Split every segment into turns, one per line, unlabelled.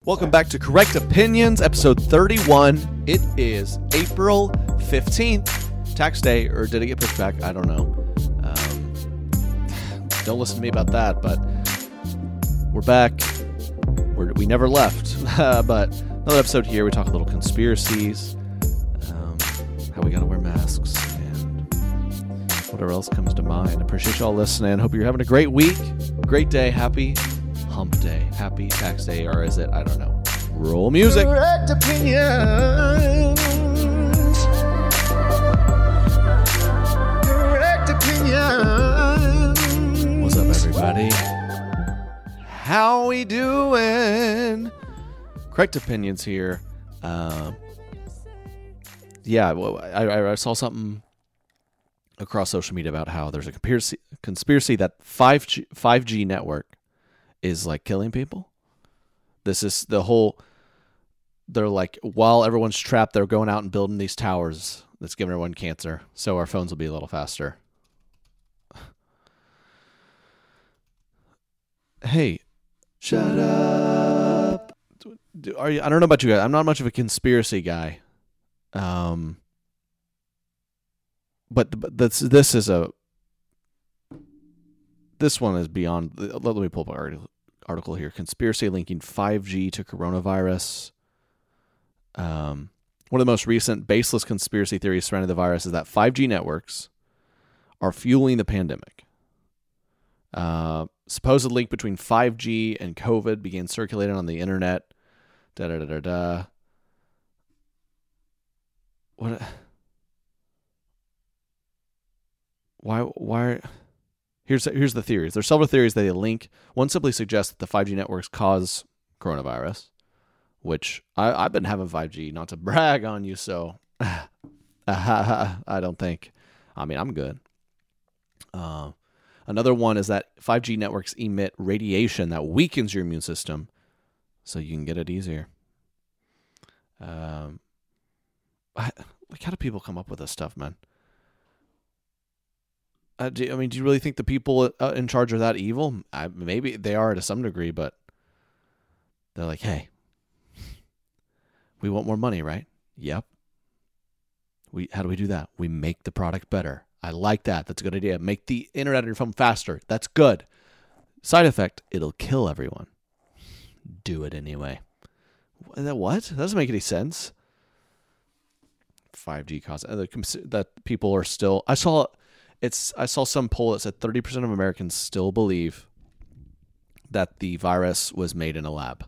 Welcome back to Correct Opinions, episode 31. It is April 15th, tax day, or did it get pushed back? I don't know. Don't listen to me about that, but we're back. We never left, but another episode here. We talk a little conspiracies, how we gotta wear masks, and whatever else comes to mind. Appreciate y'all listening. Hope you're having a great week, great day, happy hump day, happy tax day, or is it? I don't know. Roll music.
Correct opinions. Correct opinions.
What's up, everybody? How we doing? Correct Opinions here. Yeah, well, I saw something across social media about how there's a conspiracy that 5G network is like killing people. This is the whole, they're like, while everyone's trapped, they're going out and building these towers that's giving everyone cancer, so our phones will be a little faster. Hey, shut up. I don't know about you guys. I'm not much of a conspiracy guy. But this one is beyond. Let me pull up an article here. Conspiracy linking 5G to coronavirus. One of the most recent baseless conspiracy theories surrounding the virus is that 5G networks are fueling the pandemic. Supposed link between 5G and COVID began circulating on the internet. What? Why? Here's the theories. There's several theories that they link. One simply suggests that the 5G networks cause coronavirus, which I've been having 5G, not to brag on you, so I don't think. I mean, I'm good. Another one is that 5G networks emit radiation that weakens your immune system, so you can get it easier. How do people come up with this stuff, man? Do you really think the people in charge are that evil? Maybe they are to some degree, but they're like, hey, we want more money, right? Yep. How do we do that? We make the product better. I like that. That's a good idea. Make the internet on your phone faster. That's good. Side effect, it'll kill everyone. Do it anyway. What? That doesn't make any sense. 5G cause that people are still. I saw some poll that said 30% of Americans still believe that the virus was made in a lab.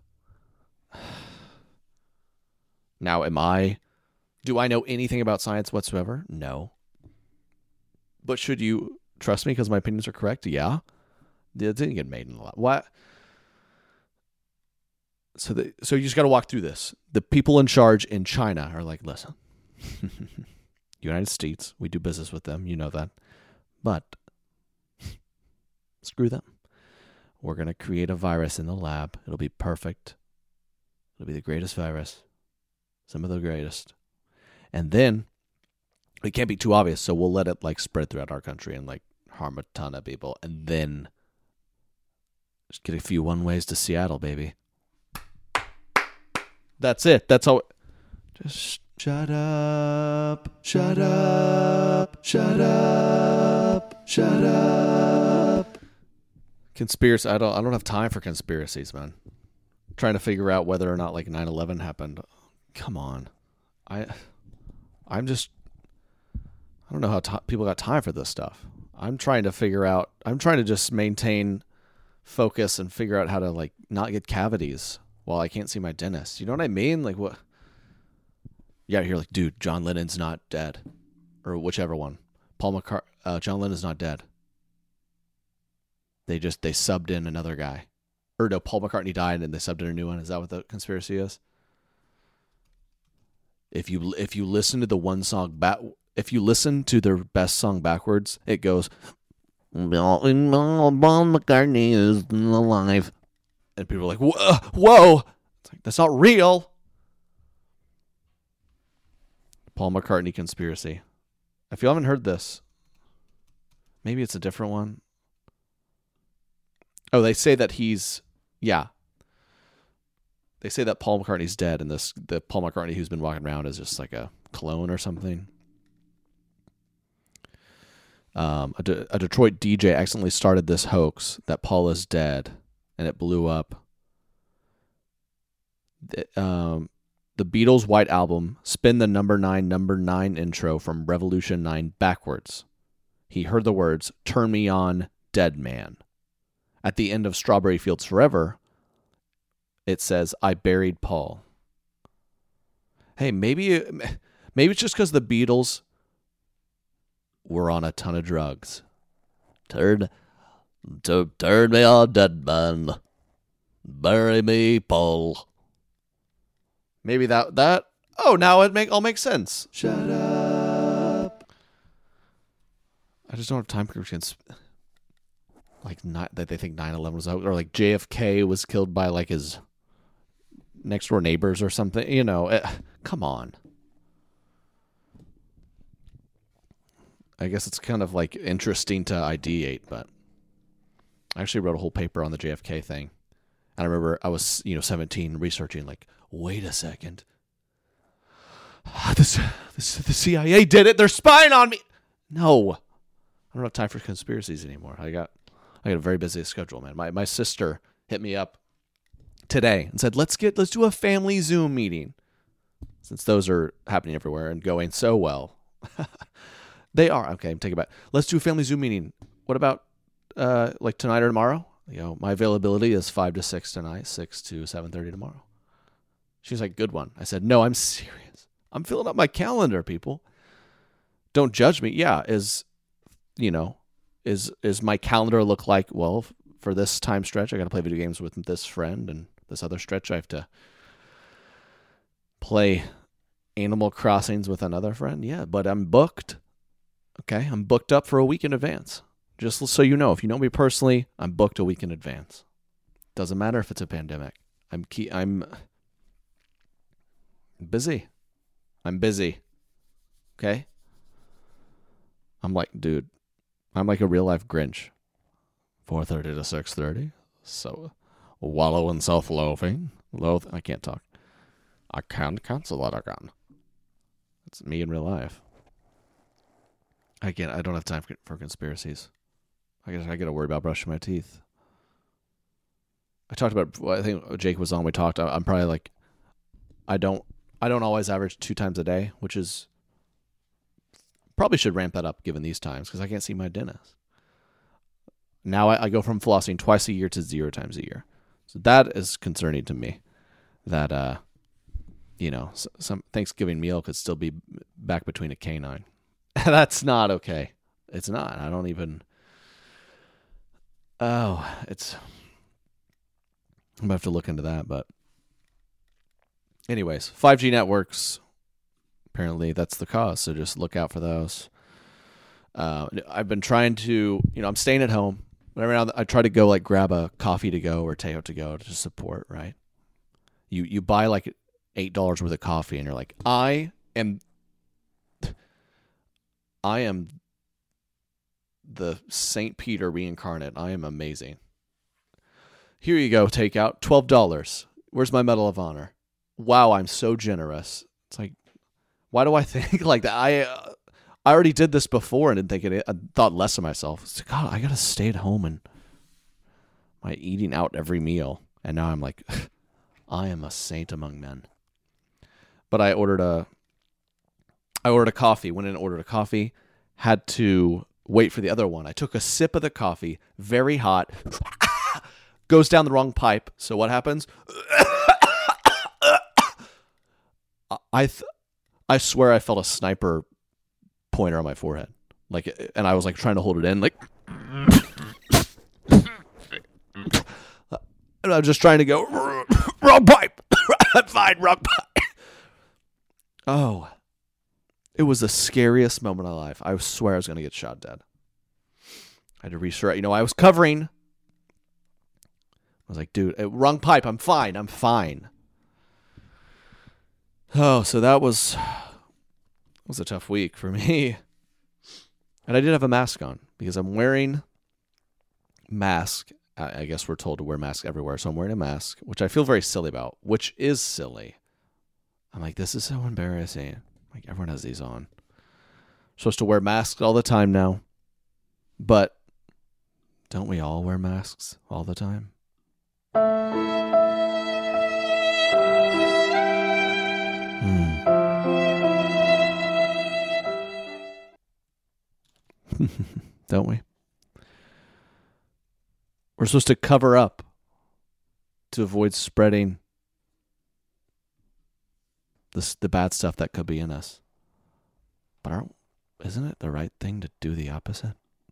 Now, do I know anything about science whatsoever? No. But should you trust me because my opinions are correct? Yeah. It didn't get made in a lab. What? So you just got to walk through this. The people in charge in China are like, listen, United States, we do business with them. You know that. But screw them. We're going to create a virus in the lab. It'll be perfect. It'll be the greatest virus. Some of the greatest. And then it can't be too obvious, so we'll let it like spread throughout our country and like harm a ton of people. And then just get a few one-ways to Seattle, baby. That's it. That's all. Just shut up. Shut up. Shut up. Shut up. Conspiracy. I don't have time for conspiracies, man. I'm trying to figure out whether or not like 9/11 happened. Come on. I don't know how people got time for this stuff. I'm trying to just maintain focus and figure out how to like not get cavities while I can't see my dentist. You know what I mean? Like what? Yeah, you're like, dude, John Lennon's not dead. Or whichever one. John Lennon's not dead. They subbed in another guy. Or no, Paul McCartney died and they subbed in a new one. Is that what the conspiracy is? If you listen to the one song if you listen to their best song backwards, it goes, Paul McCartney is alive. And people are like, whoa. It's like, that's not real. Paul McCartney conspiracy. If you haven't heard this, maybe it's a different one. Oh, they say that he's, yeah. they say that Paul McCartney's dead, and the Paul McCartney who's been walking around is just like a clone or something. A Detroit DJ accidentally started this hoax that Paul is dead, and it blew up. The Beatles' White Album spin the number 9 intro from Revolution 9 backwards. He heard the words, "Turn me on, dead man." At the end of Strawberry Fields Forever, it says, "I buried Paul." Hey, maybe it's just because the Beatles were on a ton of drugs. Turn me on, dead man. Bury me, Paul. Maybe that. Oh, now all makes sense. Shut up. I just don't have time for like not that they think 9/11 was out, or like JFK was killed by like his next door neighbors or something. You know, come on. I guess it's kind of like interesting to ideate, but I actually wrote a whole paper on the JFK thing. And I remember I was, 17, researching, like, wait a second. The CIA did it. They're spying on me. No. I don't have time for conspiracies anymore. I got a very busy schedule, man. My sister hit me up today and said, let's do a family Zoom meeting, since those are happening everywhere and going so well. They are. Okay, take it back. Let's do a family Zoom meeting. What about like tonight or tomorrow? My availability is 5 to 6 tonight, 6 to 7:30 tomorrow. She's like, good one. I said, no, I'm serious. I'm filling up my calendar, people. Don't judge me. Yeah, is my calendar look like, well, for this time stretch, I got to play video games with this friend, and this other stretch I have to play Animal Crossings with another friend? Yeah, but I'm booked. Okay, I'm booked up for a week in advance. Just so you know, if you know me personally, I'm booked a week in advance. Doesn't matter if it's a pandemic. I'm busy. I'm busy. Okay? I'm like, dude, I'm like a real life Grinch. 4:30 to 6:30. So wallow in self-loathing. I can't talk. I can't cancel that again. It's me in real life. Again, I don't have time for conspiracies. I got to worry about brushing my teeth. I talked about, I think Jake was on, we talked, I'm probably like, I don't always average 2 times a day, which is, probably should ramp that up given these times, because I can't see my dentist. Now I go from flossing twice a year to 0 times a year. So that is concerning to me, that, some Thanksgiving meal could still be back between a canine. That's not okay. It's not. I don't even... I'm going to have to look into that, but... Anyways, 5G networks, apparently that's the cause, so just look out for those. I've been trying to... I'm staying at home. Every now and then I try to go, like, grab a coffee to go or Tejo to go to support, right? You buy, like, $8 worth of coffee, and you're like, I am the St. Peter reincarnate. I am amazing. Here you go, takeout, $12. Where's my Medal of Honor? Wow, I'm so generous. It's like, why do I think like that? I already did this before and didn't think it. I thought less of myself. It's like, God, I gotta stay at home and am I eating out every meal? And now I'm like, I am a saint among men. But I ordered a coffee. Went in and ordered a coffee. Had to wait for the other one. I took a sip of the coffee, very hot, goes down the wrong pipe. So what happens? I swear I felt a sniper pointer on my forehead. Like, and I was like trying to hold it in, like, and I was just trying to go, wrong pipe. I'm fine, wrong pipe. Oh. It was the scariest moment of my life. I swear I was going to get shot dead. I had to reassure, I was covering. I was like, dude, wrong pipe. I'm fine. Oh, so that was a tough week for me. And I did have a mask on because I'm wearing mask I guess we're told to wear masks everywhere, so I'm wearing a mask, which I feel very silly about, which is silly. I'm like, this is so embarrassing. Like, everyone has these on. Supposed to wear masks all the time now. But don't we all wear masks all the time? Don't we? We're supposed to cover up to avoid spreading the bad stuff that could be in us. But isn't it the right thing to do the opposite?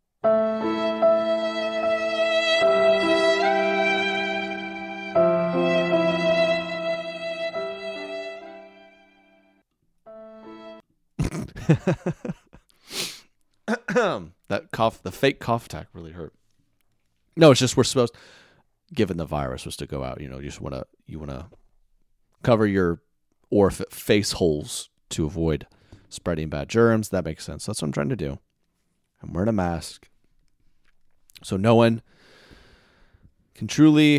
That cough, the fake cough attack really hurt. No, it's just we're supposed, given the virus was to go out, you just want to cover your face holes to avoid spreading bad germs. That makes sense. That's what I'm trying to do. I'm wearing a mask, so no one can truly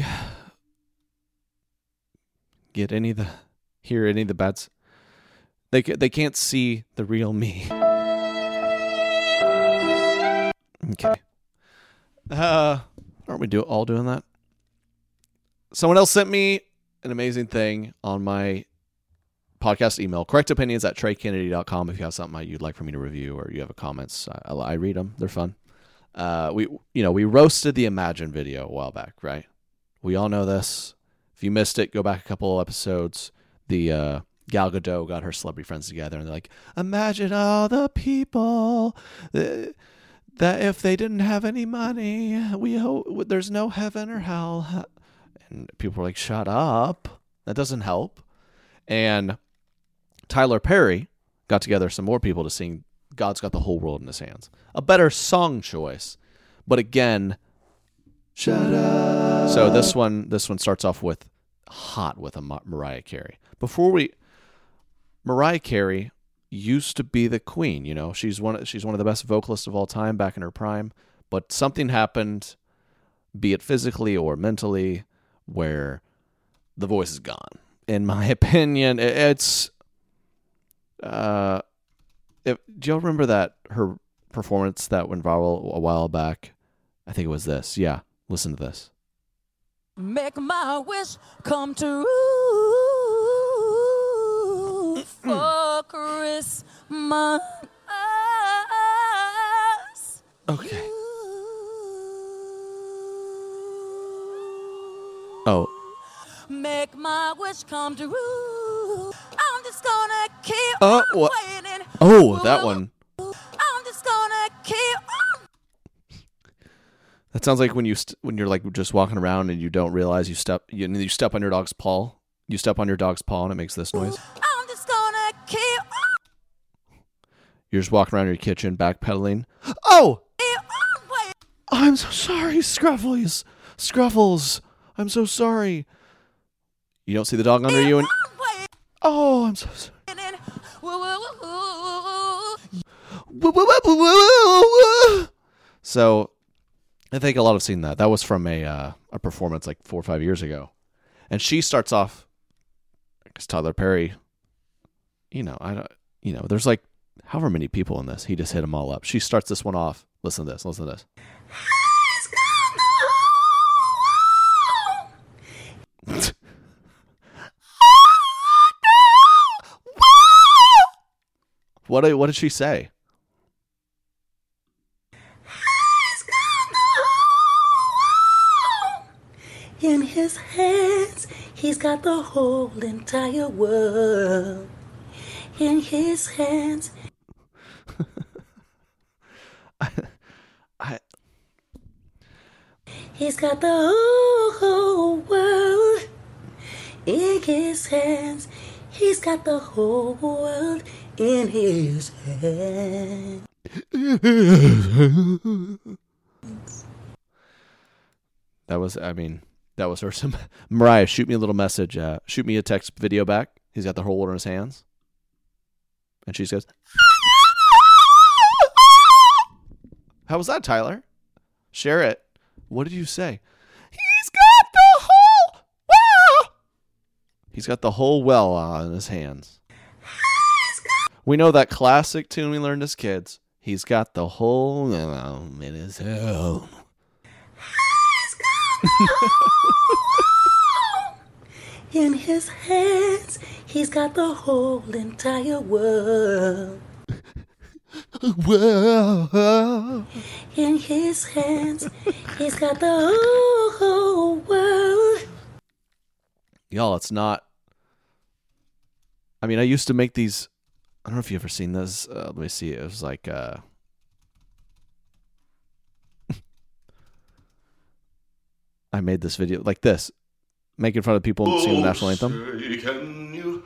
hear any of the bad. They can't see the real me. Okay. Aren't we all doing that? Someone else sent me an amazing thing on my podcast email, correctopinions@TreyKennedy.com. If you have something you'd like for me to review or you have comments, I read them. They're fun. We roasted the Imagine video a while back, right? We all know this. If you missed it, go back a couple episodes. The Gal Gadot got her celebrity friends together, and they're like, imagine all the people that if they didn't have any money, we hope there's no heaven or hell. And people were like, shut up. That doesn't help. And Tyler Perry got together some more people to sing God's Got the Whole World in His Hands. A better song choice. But again, shut up. So this one starts off with hot with a Mariah Carey. Mariah Carey used to be the queen, she's one of the best vocalists of all time back in her prime, but something happened, be it physically or mentally, where the voice is gone. In my opinion, it's do y'all remember that her performance that went viral a while back? I think it was this. Yeah, listen to this.
Make my wish come true for Christmas.
Okay. Oh.
Make my wish come true. I'm just gonna keep waiting.
Oh, that one.
I'm just gonna keep on.
That sounds like when you're like just walking around and you don't realize you step on your dog's paw. You step on your dog's paw and it makes this noise.
I'm just gonna keep on.
You're just walking around your kitchen backpedaling. Oh! I'm so sorry, Scruffles. I'm so sorry. You don't see the dog under you and... Oh, I'm so sorry. So, I think a lot have seen that. That was from a performance like 4 or 5 years ago. And she starts off, because Tyler Perry, there's like however many people in this. He just hit them all up. She starts this one off. Listen to this. What did she say?
In his hands, he's got the whole entire world. In his hands. He's got the whole world in his hands. He's got the whole world in his hands.
That was her. Mariah, shoot me a little message. Shoot me a text video back. He's got the whole world in his hands. And she says, how was that, Tyler? Share it. What did you say? He's got the whole well in his hands. We know that classic tune we learned as kids. He's got the whole in his hand.
In his hands, he's got the whole entire world.
Whoa.
In his hands, he's got the whole world.
Y'all, it's not. I mean, I used to make these. I don't know if you've ever seen this. Let me see. It was like. I made this video like this, making fun of people singing the national anthem.
Say, can you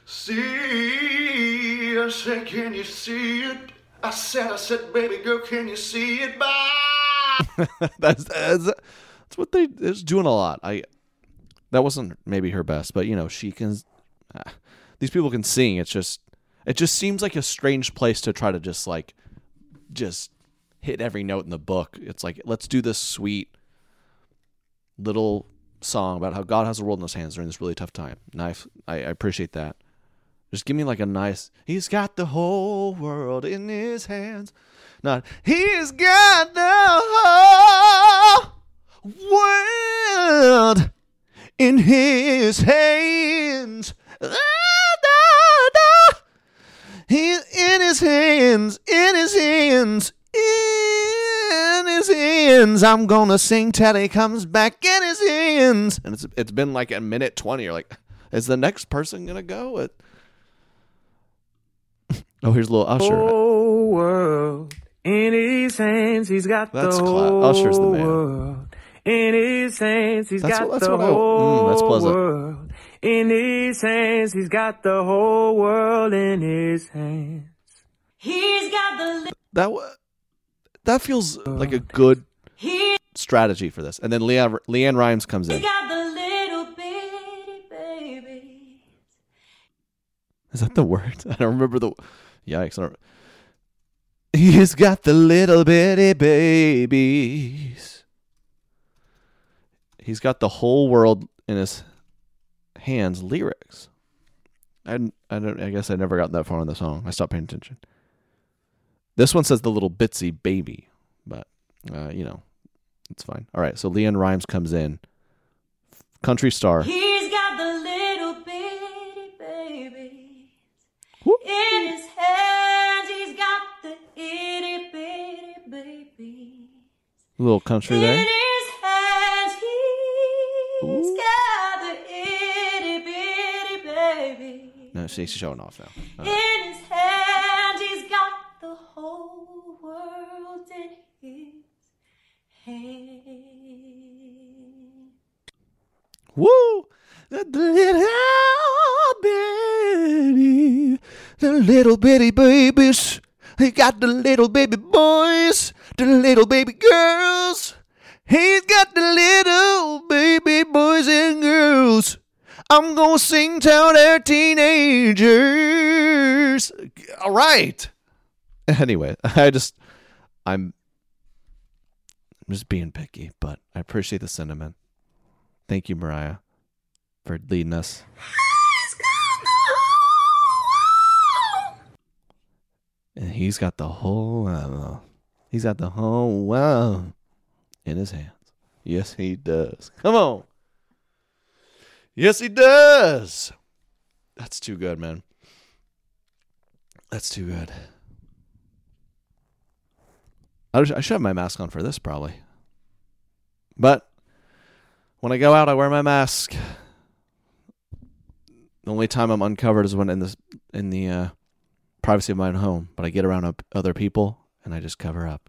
see? I said, can you see it? I said, baby girl, can you see it? Bye.
that's what they is doing a lot. That wasn't maybe her best, but she can. These people can sing. It just seems like a strange place to try to just hit every note in the book. It's like, let's do this sweet little song about how God has the world in his hands during this really tough time. And I appreciate that. Just give me like a nice, he's got the whole world in his hands. Not, he's got the whole world in his hands. He's in his hands, in his hands, in his hands. I'm gonna sing till he comes back in his hands. And it's been like a minute 20. You're like, is the next person gonna go? Oh, here's a little Usher.
Whole world in his hands. He's got
That's
the whole
Usher's the man.
world in his hands. He's
That's
got
what-
the
that's what I-
whole
that's pleasant.
world in his hands. He's got the whole world in his hands.
He's got the
That feels like a good strategy for this. And then Leanne Rhymes comes in.
got the little bitty baby.
Is that the word? I don't remember the. Yikes! He's got the little bitty babies. He's got the whole world in his hands. Lyrics. I guess I never got that far in the song. I stopped paying attention. This one says the little bitsy baby, but it's fine. All right, so Leanne Rhymes comes in. Country star.
He's got the little bitty baby.
Whoop.
In his hands, he's got the itty bitty baby.
Little country
In
there.
his hands, he's
Ooh.
got the itty bitty baby.
No, she's showing off now.
In his hands, he's got the whole world in his hands.
Woo! The little bitty babies. He got the little baby boys, the little baby girls. He's got the little baby boys and girls. I'm gonna sing till they're teenagers. All right. Anyway, I'm just being picky, but I appreciate the sentiment. Thank you, Mariah, for leading us. And he's got the whole world in his hands. Yes, he does. Come on. Yes, he does. That's too good, man. That's too good. I should have my mask on for this, probably. But when I go out, I wear my mask. The only time I'm uncovered is when in the privacy of my own home. But I get around other people, and I just cover up.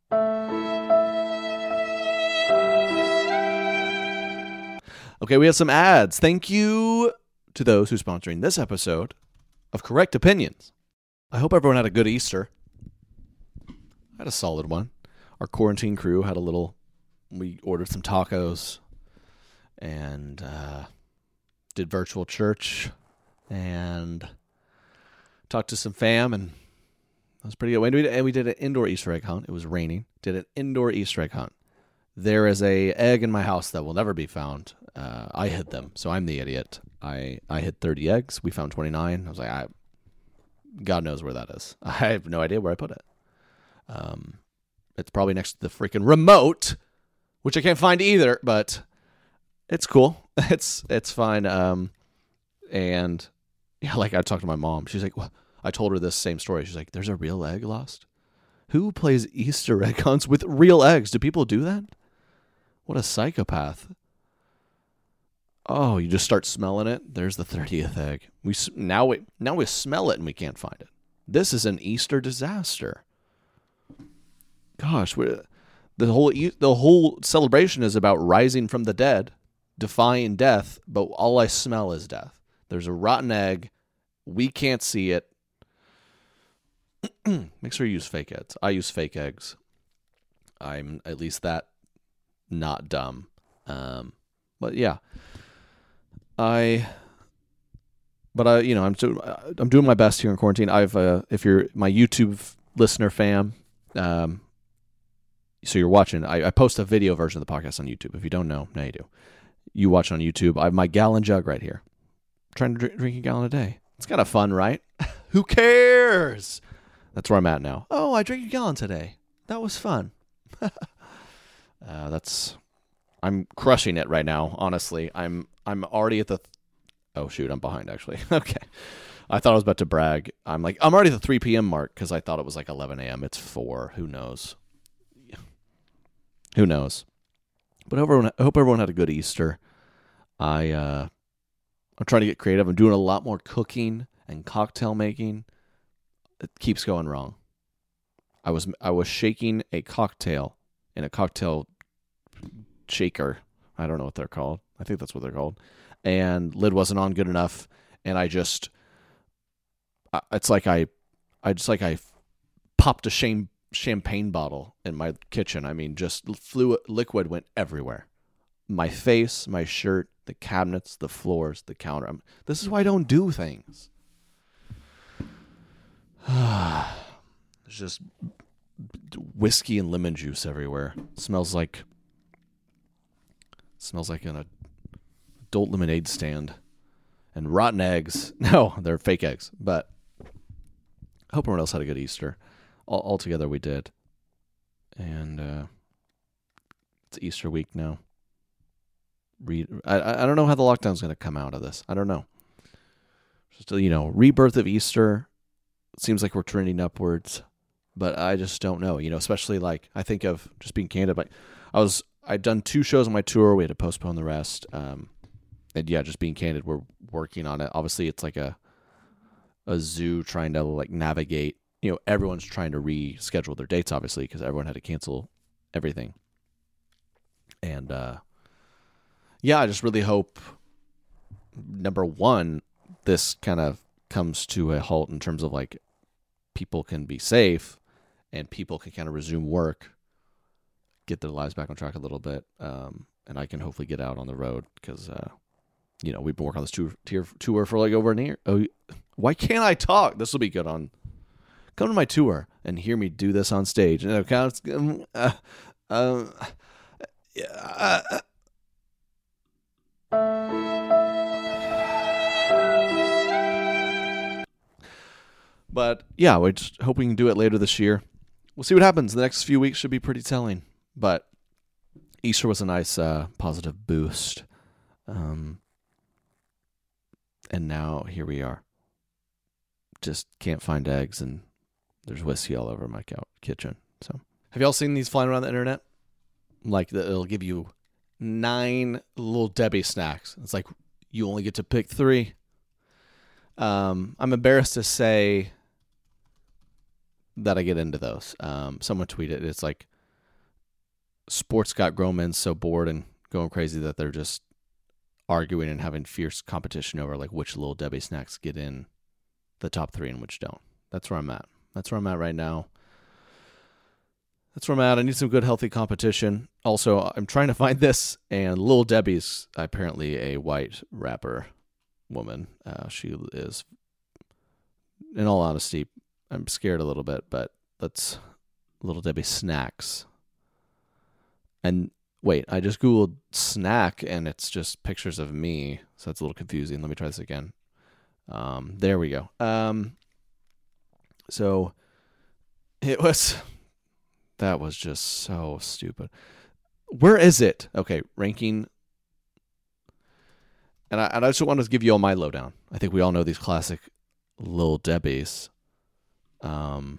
Okay, we have some ads. Thank you to those who are sponsoring this episode of Correct Opinions. I hope everyone had a good Easter. I had a solid one. Our quarantine crew had we ordered some tacos and did virtual church and talked to some fam, and that was pretty good. And we did an indoor Easter egg hunt. It was raining. Did an indoor Easter egg hunt. There is a egg in my house that will never be found. I hid them, so I'm the idiot. I hid 30 eggs. We found 29. I was like, God knows where that is. I have no idea where I put it. It's probably next to the freaking remote, which I can't find either, but it's cool. It's fine. And yeah, like I talked to my mom. She's like, well, I told her this same story. She's like, there's a real egg lost? Who plays Easter egg hunts with real eggs? Do people do that? What a psychopath. Oh, you just start smelling it. There's the 30th egg. Now we smell it and we can't find it. This is an Easter disaster. Gosh, the whole celebration is about rising from the dead, defying death, but all I smell is death. There's a rotten egg. We can't see it. Make sure you use fake eggs. I use fake eggs. I'm at least that not dumb. But yeah. I'm doing my best here in quarantine. If you're my YouTube listener fam, so you're watching, I post a video version of the podcast on YouTube. If you don't know, now you do. You watch on YouTube. I have my gallon jug right here. I'm trying to drink a gallon a day. It's kind of fun, right? Who cares? That's where I'm at now. Oh, I drank a gallon today. That was fun. I'm crushing it right now, honestly. I'm already at the... Oh, shoot, I'm behind, actually. Okay. I thought I was about to brag. I'm already at the 3 p.m. mark because I thought it was like 11 a.m. It's 4. Who knows? Who knows? But I hope everyone had a good Easter. I'm trying to get creative. I'm doing a lot more cooking and cocktail making. It keeps going wrong. I was shaking a cocktail in a cocktail shaker. I don't know what they're called. I think that's what they're called. And lid wasn't on good enough, and it's like I popped a champagne bottle in my kitchen. I mean, just liquid went everywhere. My face, my shirt, the cabinets, the floors, the counter. This is why I don't do things. There's just whiskey and lemon juice everywhere. Smells like an adult lemonade stand. And rotten eggs. No, they're fake eggs. But I hope everyone else had a good Easter. All together we did. And it's Easter week now. I don't know how the lockdown's going to come out of this. I don't know. Just, rebirth of Easter. It seems like we're trending upwards. But I just don't know. Especially like, I think of just being candid. Like I'd done 2 shows on my tour. We had to postpone the rest. And yeah, just being candid, we're working on it. Obviously, it's like a zoo trying to like navigate. Everyone's trying to reschedule their dates, obviously, because everyone had to cancel everything. And yeah, I just really hope, number one, this kind of comes to a halt in terms of like people can be safe and people can kind of resume work, get their lives back on track a little bit, and I can hopefully get out on the road because, we've been working on this tour for like over an year. Oh, why can't I talk? This will be good on... Come to my tour and hear me do this on stage. But yeah, we're just hoping we can do it later this year. We'll see what happens. The next few weeks should be pretty telling. But Easter was a nice positive boost. And now here we are. Just can't find eggs and there's whiskey all over my kitchen. So, have y'all seen these flying around the internet? Like, it'll give you 9 Little Debbie snacks. It's like you only get to pick 3. I'm embarrassed to say that I get into those. Someone tweeted, it's like sports got grown men so bored and going crazy that they're just arguing and having fierce competition over like which Little Debbie snacks get in the top 3 and which don't. That's where I'm at. That's where I'm at right now. That's where I'm at. I need some good, healthy competition. Also, I'm trying to find this, and Lil Debbie's apparently a white rapper woman. She is, in all honesty, I'm scared a little bit, but that's Little Debbie snacks. And Wait, I just Googled snack and it's just pictures of me. So that's a little confusing. Let me try this again. There we go. So that was just so stupid. Where is it? Okay, ranking. And I just wanted to give you all my lowdown. I think we all know these classic Lil Debbie's. Number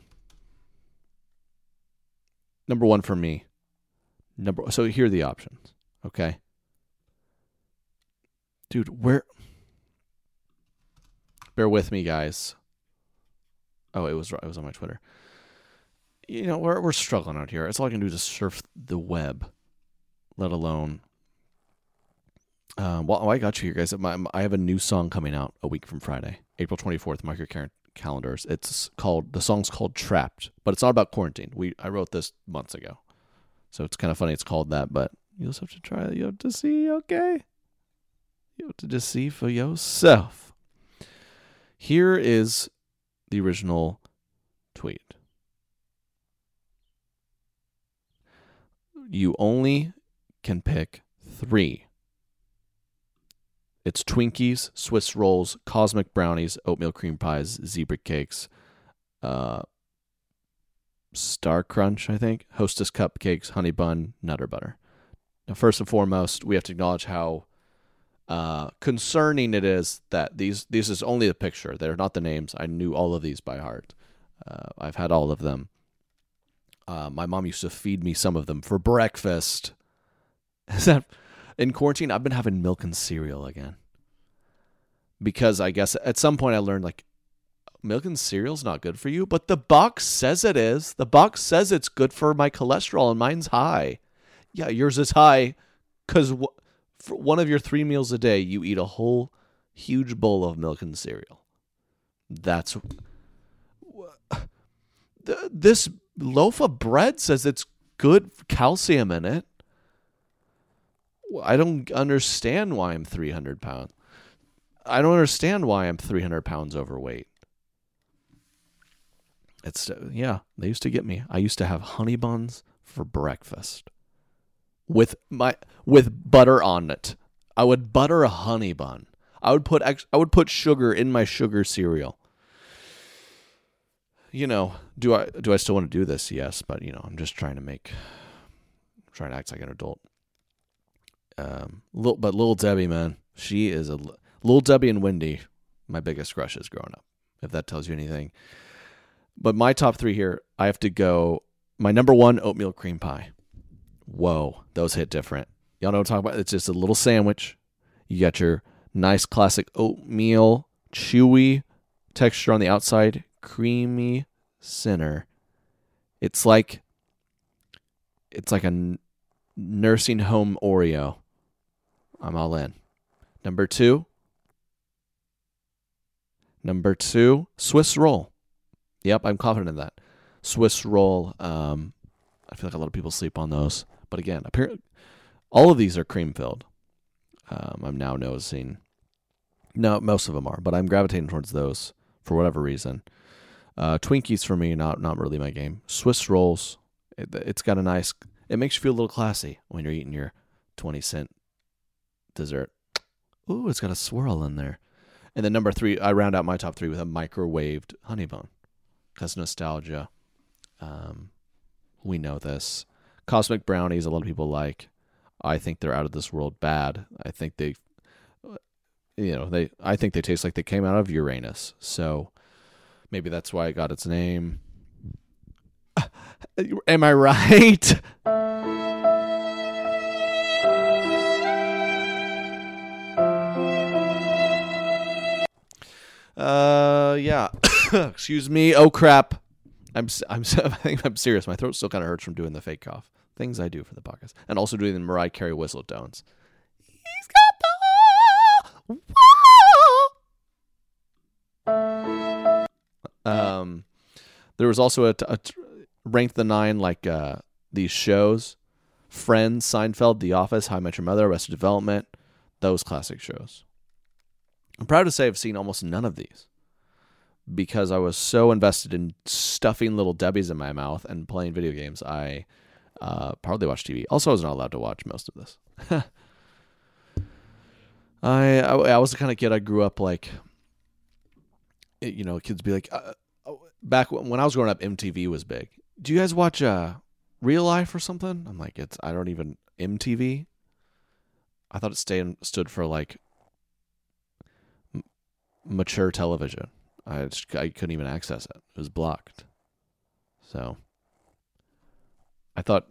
one for me. So here are the options. Okay. Dude, bear with me, guys. Oh, it was on my Twitter. You know, we're struggling out here. It's all I can do is surf the web, let alone. Well, I got you here, guys. I have a new song coming out a week from Friday, April 24th. Mark your calendars. The song's called Trapped, but it's not about quarantine. I wrote this months ago, so it's kind of funny it's called that. But you just have to try it. You have to see, okay? You have to just see for yourself. Here is the original tweet. You only can pick 3. It's Twinkies, Swiss rolls, cosmic brownies, oatmeal cream pies, zebra cakes, Star Crunch, I think, Hostess cupcakes, honey bun, Nutter Butter. Now, first and foremost, we have to acknowledge how concerning it is that these is only the picture. They're not the names. I knew all of these by heart. I've had all of them. My mom used to feed me some of them for breakfast. Is that in quarantine? I've been having milk and cereal again because I guess at some point I learned like milk and cereal's not good for you, but the box says it is. The box says it's good for my cholesterol, and mine's high. Yeah, yours is high because for one of your 3 meals a day, you eat a whole huge bowl of milk and cereal. That's this loaf of bread says it's good calcium in it. I don't understand why I'm 300 pounds. I don't understand why I'm 300 pounds overweight. They used to get me. I used to have honey buns for breakfast with butter on it. I would butter a honey bun. I would put sugar in my sugar cereal. You know, do I still want to do this? Yes, but you know, I'm just trying to act like an adult. But Lil Debbie, man, she is Lil Debbie and Wendy, my biggest crushes growing up, if that tells you anything. But my top 3 here, I have to go. My number 1, oatmeal cream pie. Whoa, those hit different. Y'all know what I'm talking about? It's just a little sandwich. You got your nice classic oatmeal, chewy texture on the outside, creamy center. It's like a nursing home Oreo. I'm all in. Number 2, Swiss roll. Yep, I'm confident in that. Swiss roll. I feel like a lot of people sleep on those. But again, apparently, all of these are cream filled. I'm now noticing. No, most of them are, but I'm gravitating towards those for whatever reason. Twinkies for me, not really my game. Swiss rolls. It's got a nice. It makes you feel a little classy when you're eating your 20-cent dessert. Ooh, it's got a swirl in there. And then number 3, I round out my top 3 with a microwaved honey bun. Because nostalgia. We know this. Cosmic brownies, a lot of people like. I think they're out of this world bad. I think I think they taste like they came out of Uranus. So maybe that's why it got its name. Am I right? Yeah. Excuse me. Oh crap. I think I'm serious. My throat still kind of hurts from doing the fake cough. Things I do for the podcast, and also doing the Mariah Carey whistle tones. He's got the there was also a rank the 9 like these shows: Friends, Seinfeld, The Office, How I Met Your Mother, Arrested Development. Those classic shows. I'm proud to say I've seen almost none of these because I was so invested in stuffing little Debbies in my mouth and playing video games. I Probably watch TV. Also, I was not allowed to watch most of this. I was the kind of kid, I grew up like, kids be like, back when I was growing up, MTV was big. Do you guys watch Real Life or something? I'm like, MTV? I thought it stood for like mature television. I couldn't even access it. It was blocked. So I thought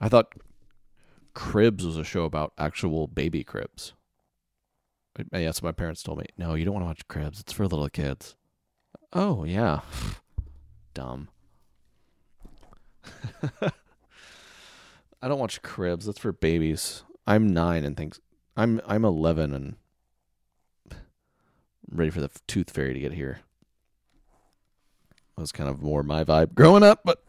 Cribs was a show about actual baby cribs. And that's what my parents told me. No, you don't want to watch Cribs. It's for little kids. Oh, yeah. Dumb. I don't watch Cribs. That's for babies. I'm 9 and thinks I'm 11 and ready for the tooth fairy to get here. That was kind of more my vibe growing up, but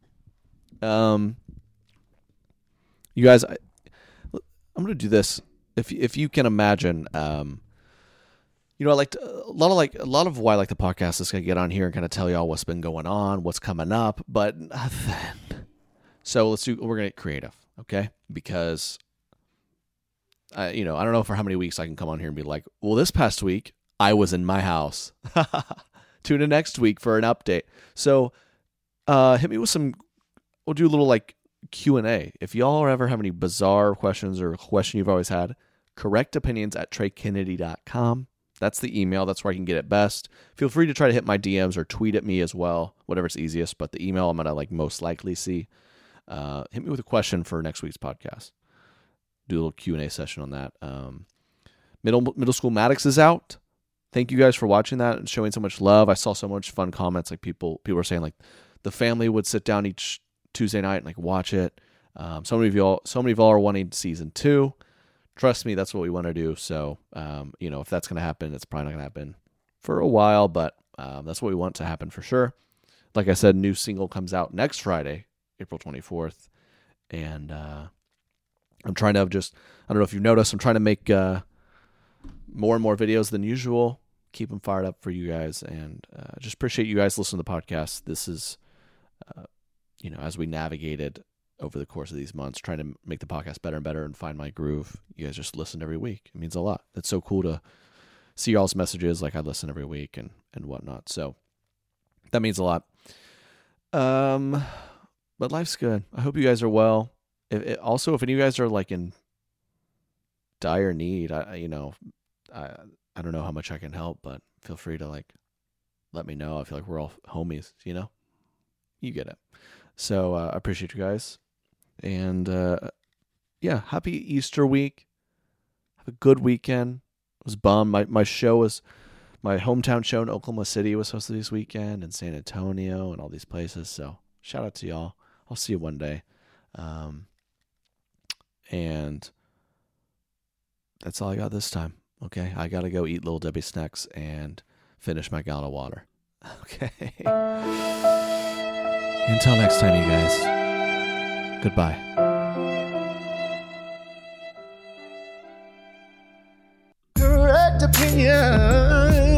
you guys, I'm gonna do this. If you can imagine, I like a lot of why I like the podcast is gonna get on here and kind of tell y'all what's been going on, what's coming up, but nothing. So we're gonna get creative, okay? Because I don't know for how many weeks I can come on here and be like, well, this past week I was in my house. Tune in next week for an update. So hit me with some. We'll do a little like Q&A. If y'all ever have any bizarre questions or a question you've always had, correctopinions@TreyKennedy.com. That's the email. That's where I can get it best. Feel free to try to hit my DMs or tweet at me as well, whatever's easiest. But the email I'm going to like most likely see. Hit me with a question for next week's podcast. Do a little Q&A session on that. Middle School Maddox is out. Thank you guys for watching that and showing so much love. I saw so much fun comments. Like people were saying like the family would sit down each Tuesday night and like watch it. So many of y'all are wanting season 2. Trust me, that's what we want to do. So, if that's going to happen, it's probably not going to happen for a while, but that's what we want to happen for sure. Like I said, new single comes out next Friday, April 24th. And I'm trying to I don't know if you've noticed, I'm trying to make more and more videos than usual. Keep them fired up for you guys. And just appreciate you guys listening to the podcast. This is, as we navigated over the course of these months, trying to make the podcast better and better and find my groove. You guys just listen every week. It means a lot. It's so cool to see y'all's messages. Like I listen every week and whatnot. So that means a lot. But life's good. I hope you guys are well. Also, if any of you guys are like in dire need, I don't know how much I can help, but feel free to like let me know. I feel like we're all homies, you get it. So I appreciate you guys. And happy Easter week. Have a good weekend. I was bummed. My hometown show in Oklahoma City was supposed to be this weekend, and San Antonio and all these places. So shout out to y'all. I'll see you one day. And that's all I got this time. Okay, I gotta go eat Little Debbie snacks and finish my gallon of water. Okay. Until next time, you guys. Goodbye.
Correct opinion.